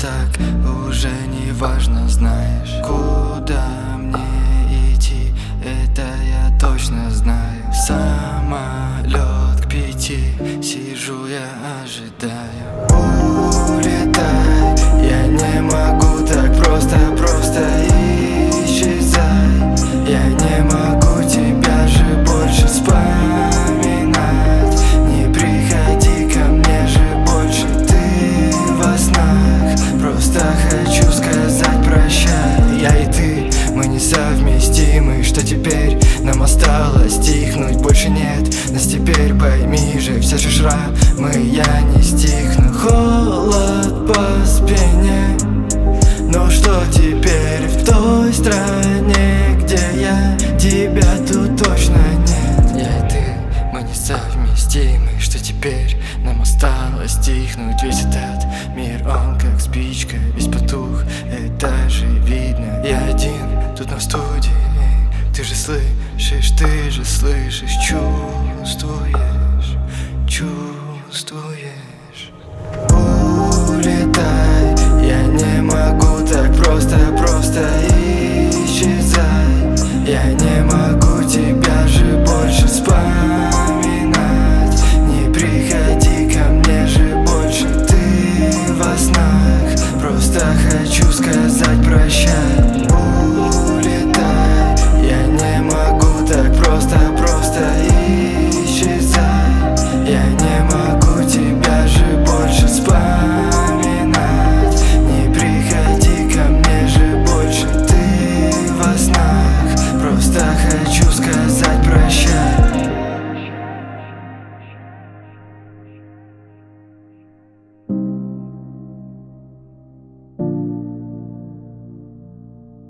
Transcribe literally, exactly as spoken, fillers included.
так уже не важно, знаешь, куда мне идти, это я точно знаю. Самолет к пяти, сижу я ожидаю. Улетай, я не могу так просто, просто исчезай. Я не могу тебя же больше вспоминать. Не приходи ко мне же больше ты во снах. Просто хочу сказать прощай. Я и ты, мы несовместимы. Что теперь нам осталось стихнуть? Больше нет нас теперь, пойми же. Все же шрамы, я не стихну. Холод по спине. Но что теперь в той стране, где я? Тебя тут точно нет. Я и ты, мы несовместимы. Что теперь нам осталось стихнуть? Весь этот мир, он как спичка, весь потух, это же видно. Я один тут на студии. Ты же слышишь, ты же слышишь, чувствуешь, чувствуешь.